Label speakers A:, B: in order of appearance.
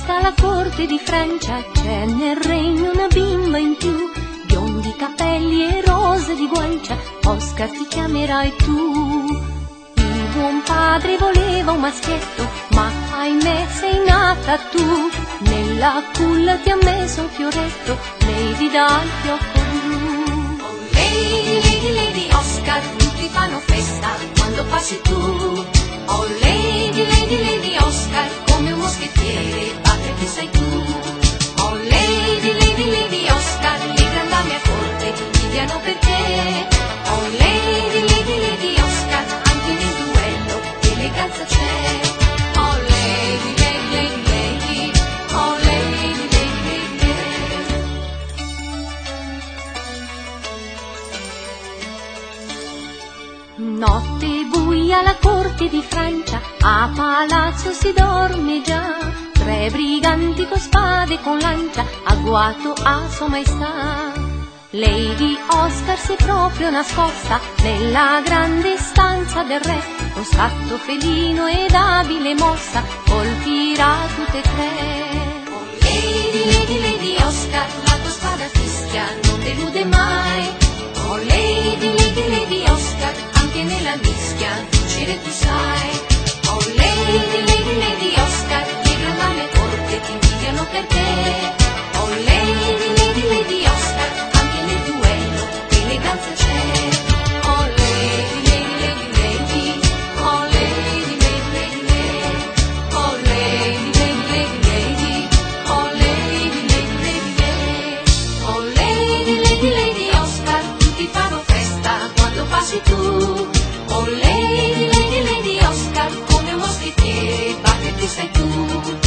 A: festa alla corte di Francia, c'è nel regno una bimba in più, biondi capelli e rose di guancia, Oscar ti chiamerai tu. Il buon padre voleva un maschietto, ma ahimè sei nata tu, nella culla ti ha messo un fioretto, Lady dal fiocco blu.
B: Oh Lady, Lady, Lady Oscar, tutti fanno festa quando passi tu. Oh Lady, Lady, Lady Oscar, come un moschettiere batte chi sei tu. Oh Lady, Lady, Lady Oscar, le grandi dame a corte ti invidiano per te. Oh Lady, Lady, Lady Oscar, anche nel duello eleganza c'è. Oh Lady, Lady, Lady, Lady, oh Lady, Lady, Lady,
A: Lady. Notte buia alla corte di Francia, a palazzo si dorme già, 3 briganti con spade e con lancia, agguato a sua maestà. Lady Oscar si è proprio nascosta nella grande stanza del re, con scatto felino ed abile mossa colpirà tutte e 3.
B: oh Lady, Lady, Lady Oscar, la tua spada fischia non delude mai. Oh Lady, Lady, Lady Oscar, anche nella mischia vincere tu sai. Oh Lady, Lady, Lady Oscar, le grandi dame a corte ti invidiano per te. Oh Lady, Lady, Lady Oscar, anche nel duello eleganza c'è. Oh Lady, Lady, Lady, Lady, oh Lady, Lady, Lady, Lady, oh Lady, Lady, Lady, Lady, oh Lady, Lady, Lady, Lady. Oh Lady, Lady, Lady Oscar, tutti fanno festa quando passi tu. Oh Lady, Lady, Lady Oscar, come un moschettiere batte chi sei tu.